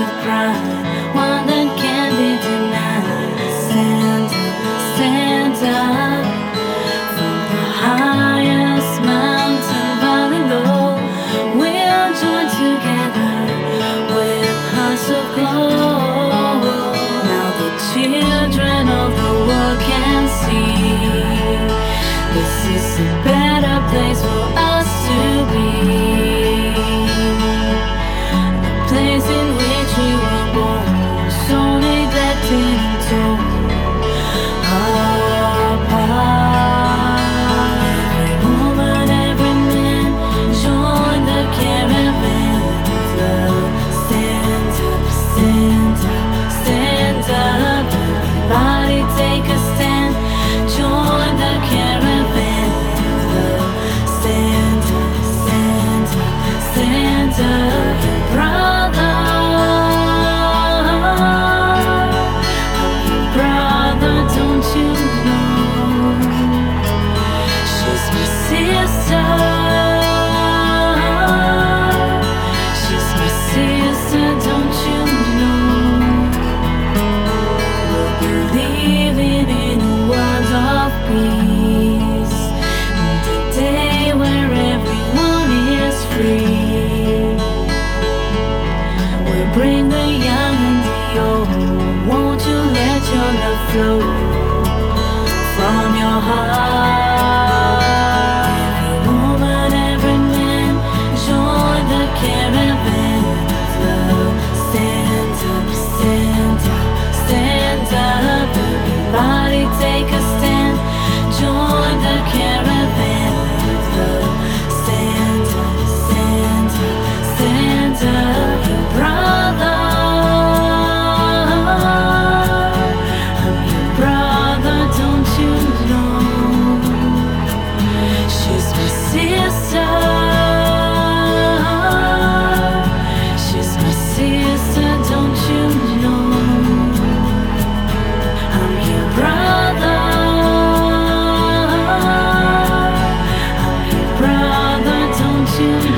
with pride, one that can't be denied. Stand up from the highest mountain valley low. We'll join together with hearts of gold. Now the children of the world can see this is a better place for us to be. A place in which we were born, so neglected and torn apart. Every woman, every man, join the caravan of love. Stand up, stand up, stand up. Everybody take a stand. Join the caravan of love. Stand up, stand up, stand up, brother. Brother, don't you know she's my sister? She's my sister, don't you know? We're believing in a world of peace, the day where everyone is free. We'll bring the young and the old. Won't you let your love flow from your heart? Every woman, every man, join the caravan of love. Stand up, stand up, stand up. Everybody take a stand. Join the caravan of love. Stand up, stand up, stand up, brother. I'm your brother, don't you know? She's my sister. She's my sister, don't you know? I'm your brother. I'm your brother, don't you know?